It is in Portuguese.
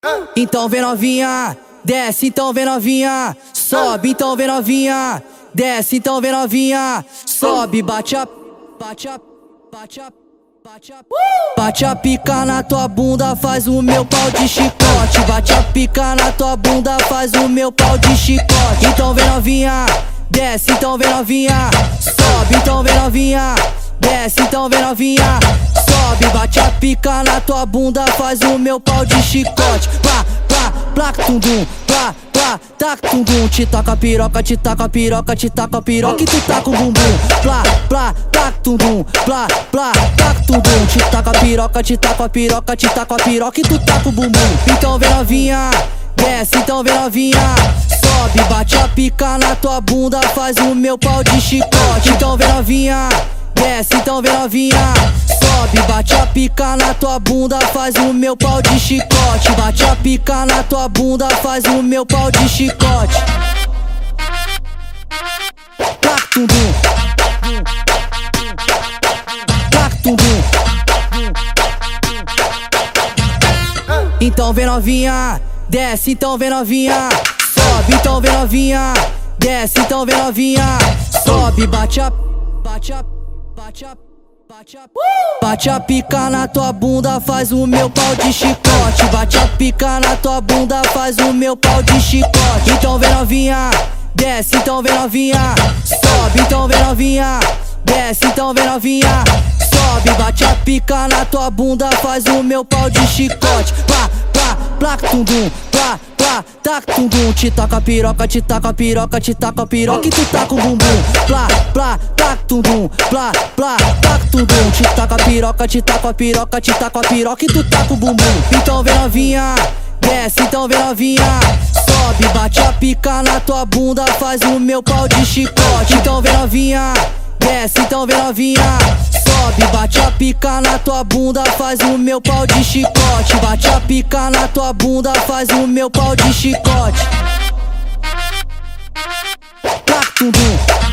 Então vem novinha, desce, então vem novinha, sobe, então vem novinha, desce, então vem novinha, sobe, bate a bate a pica na tua bunda, faz o meu pau de chicote. Bate a pica na tua bunda, faz o meu pau de chicote. Então vem novinha, desce, então vem novinha, sobe, então vem novinha, desce, então vem novinha, sobe, bate a pica na tua bunda, faz o meu pau de chicote. Plá, plá, plá, tundum, plá, plá, tac, tundum. Te taca piroca, te taca piroca, te taca piroca e tu taca o bumbum. Plá, plá, tac, tundum, plá, plá, tac, tundum. Te taca piroca, te taca piroca, te taca piroca e tu taca o bumbum. Então vem novinha, desce, então vem novinha, sobe, bate a pica na tua bunda, faz o meu pau de chicote. Então vem novinha, desce, então vem novinha, sobe, bate a pica na tua bunda, faz o meu pau de chicote. Bate a pica na tua bunda, faz o meu pau de chicote. Tac, tundum, tac, tundum. Então vem novinha, desce, então vem novinha, sobe, então vem novinha, desce, então vem novinha, sobe, bate a bate a pica na tua bunda, faz o meu pau de chicote. Bate a pica na tua bunda, faz o meu pau de chicote. Então vem novinha, desce, então vem novinha, sobe, então vem novinha, desce, então vem novinha, sobe, bate a pica na tua bunda, faz o meu pau de chicote. Plá, plá, plá, tundum, plá, plá, tac, tundum. Te taca piroca, te taca piroca, te taca piroca e tu taca o bumbum. Plá, plá, tac, tundum, plá, plá, tac, tundum. Te taca piroca, te taca piroca, te taca piroca e tu taca o bumbum. Então vem novinha, desce, então vem novinha, sobe, bate a pica na tua bunda, faz o meu pau de chicote. Então vem novinha, desce, então vem novinha, sobe, bate a pica na tua bunda, faz o meu pau de chicote. Bate a pica na tua bunda, faz o meu pau de chicote. Tac, tundum.